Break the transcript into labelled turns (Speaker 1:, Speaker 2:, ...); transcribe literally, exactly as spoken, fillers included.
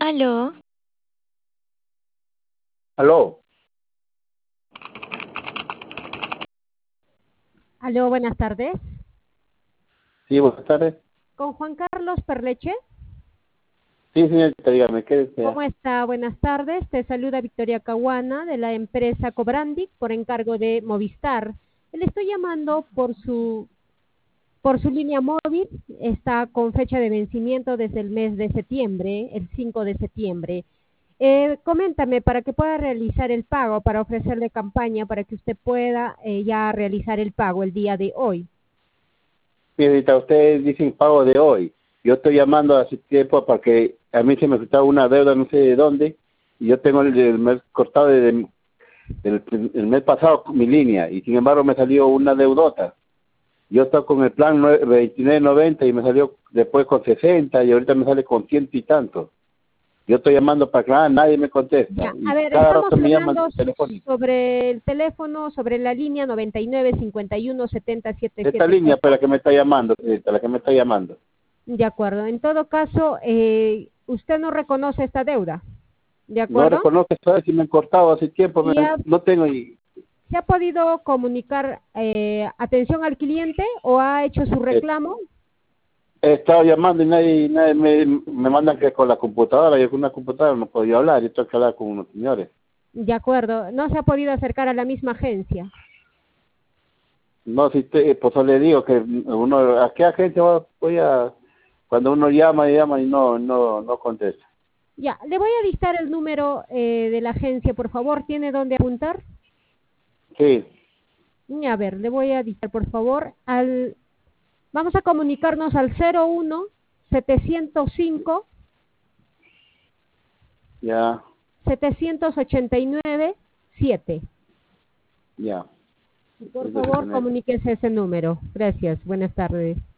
Speaker 1: Aló,
Speaker 2: Aló,
Speaker 3: Aló, buenas tardes.
Speaker 2: sí, buenas tardes.
Speaker 3: Con Juan Carlos Perleche.
Speaker 2: Sí, señorita, dígame, ¿qué
Speaker 3: ¿Cómo
Speaker 2: desea?
Speaker 3: está? Buenas tardes. Te saluda Victoria Caguana de la empresa Cobrandic por encargo de Movistar. Le estoy llamando por su por su línea móvil. Está con fecha de vencimiento desde el mes de septiembre, el cinco de septiembre. Eh, coméntame para que pueda realizar el pago, para ofrecerle campaña para que usted pueda eh, ya realizar el pago el día de hoy.
Speaker 2: Señorita, ustedes dicen pago de hoy. Yo estoy llamando hace tiempo para que a mí se me quitaba una deuda no sé de dónde y yo tengo el, el mes cortado desde el, el- el mes pasado con mi línea y sin embargo me salió una deudota. Yo estaba con el plan nue- veintinueve noventa y me salió después con sesenta y ahorita me sale con ciento y tanto. Yo estoy llamando para acá, nadie me contesta
Speaker 3: Ya, a
Speaker 2: y
Speaker 3: ver,
Speaker 2: cada
Speaker 3: estamos
Speaker 2: rato me llaman
Speaker 3: hablando
Speaker 2: telefónico.
Speaker 3: sobre el teléfono, sobre la línea noventa y nueve cincuenta y uno setenta setenta
Speaker 2: Esta
Speaker 3: setenta y
Speaker 2: línea
Speaker 3: cuatro.
Speaker 2: para la que me está llamando, señorita, la que me está llamando.
Speaker 3: De acuerdo. En todo caso, eh, usted no reconoce esta deuda. ¿De
Speaker 2: No
Speaker 3: acuerdo?
Speaker 2: reconozco, ¿sabes? Si me han cortado hace tiempo,
Speaker 3: Y
Speaker 2: me-
Speaker 3: ha-
Speaker 2: no tengo y
Speaker 3: ¿Se ha podido comunicar eh, atención al cliente o ha hecho su
Speaker 2: eh,
Speaker 3: reclamo?
Speaker 2: he estado llamando y nadie, nadie me, me mandan que con la computadora, yo con una computadora no podía hablar, yo tengo que hablar con unos señores.
Speaker 3: De acuerdo. No se ha podido acercar a la misma agencia.
Speaker 2: No, si te, pues le digo que uno, ¿a qué agencia va- voy a, cuando uno llama y llama y no, no, no contesta?
Speaker 3: Ya, le voy a dictar el número eh, de la agencia, por favor. ¿Tiene dónde apuntar?
Speaker 2: Sí,
Speaker 3: Y a ver, le voy a dictar, por favor, al vamos a comunicarnos al cero uno setecientos cinco
Speaker 2: ya,
Speaker 3: setecientos ochenta y nueve siete.
Speaker 2: ya.
Speaker 3: Por
Speaker 2: Es de
Speaker 3: favor,
Speaker 2: tener.
Speaker 3: comuníquese ese número. Gracias. Buenas tardes.